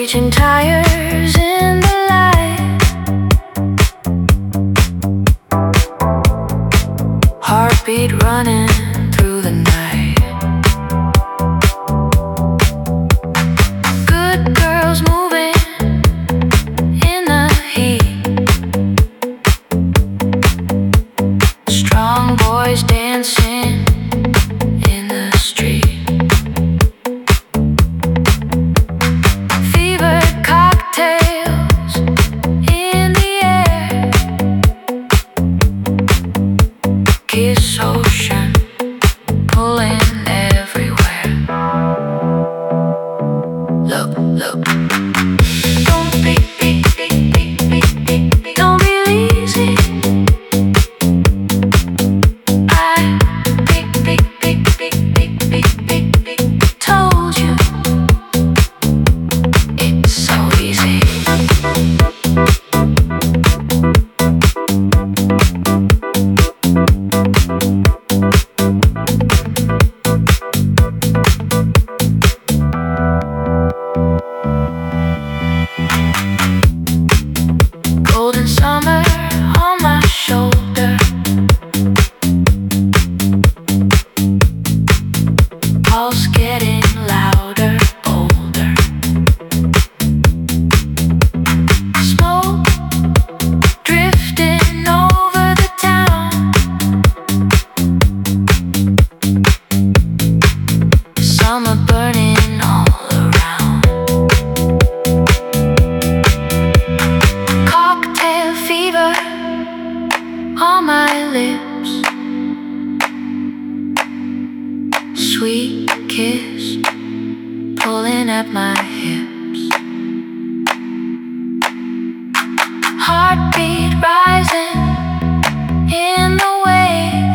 Screeching tires in the light, heartbeat running through the night. Good girls moving in the heat, strong boys dancing in the street. Fevered cocktails in the air, kiss ocean pulling everywhere. Look, look. Don't be don't be lazy. I told you it's so easy. Golden summer on my shoulder, pulse getting louder, bolder. Smoke drifting over the town, summer burning all around. Cocktail fever on my lips, sweet kiss pulling at my hips. Heartbeat rising in the wave.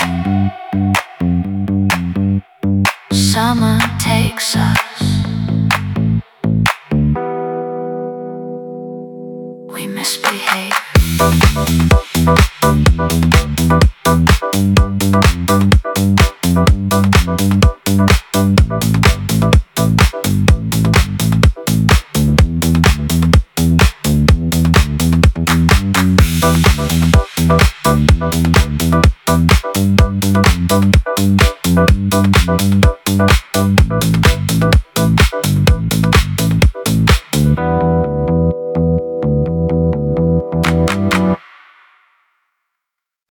Summer takes us, we misbehave.